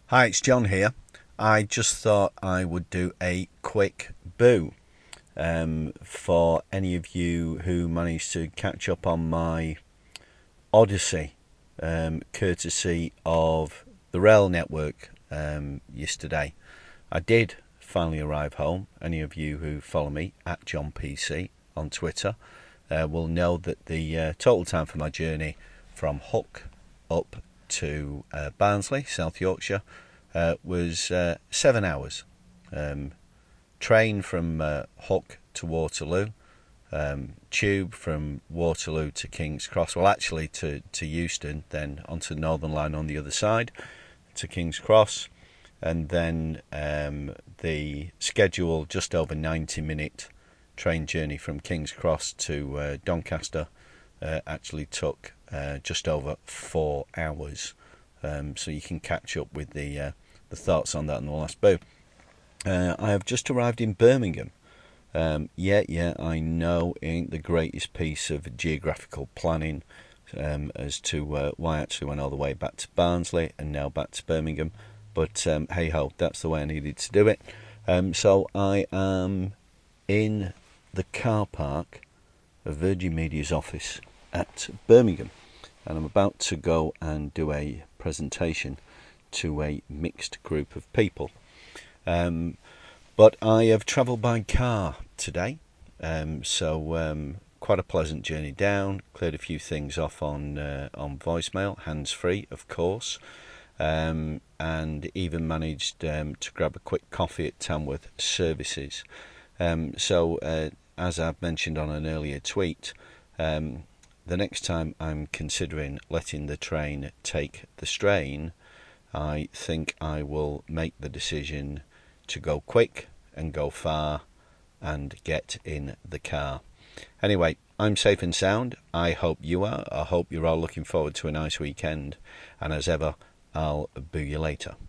Hi, it's John here. I just thought I would do a quick boo for any of you who managed to catch up on my Odyssey, courtesy of the rail network yesterday. I did finally arrive home. Any of you who follow me at John PC on Twitter will know that the total time for my journey from Hook up to Barnsley, South Yorkshire, was 7 hours. Train from Hook to Waterloo, tube from Waterloo to King's Cross, well actually to Euston, then onto the Northern Line on the other side to King's Cross, and then the scheduled just over 90-minute train journey from King's Cross to Doncaster actually took just over 4 hours. So you can catch up with the thoughts on that in the last boo. I have just arrived in Birmingham. Yeah, I know it ain't the greatest piece of geographical planning as to why I actually went all the way back to Barnsley and now back to Birmingham. But hey ho, that's the way I needed to do it. So I am in the car park of Virgin Media's office at Birmingham, and I'm about to go and do a presentation to a mixed group of people. But I have travelled by car today, so quite a pleasant journey down. Cleared a few things off on voicemail, hands-free, of course, and even managed to grab a quick coffee at Tamworth Services. So as I've mentioned on an earlier tweet, the next time I'm considering letting the train take the strain, I think I will make the decision to go quick and go far and get in the car. Anyway, I'm safe and sound. I hope you are. I hope you're all looking forward to a nice weekend. And as ever, I'll boo you later.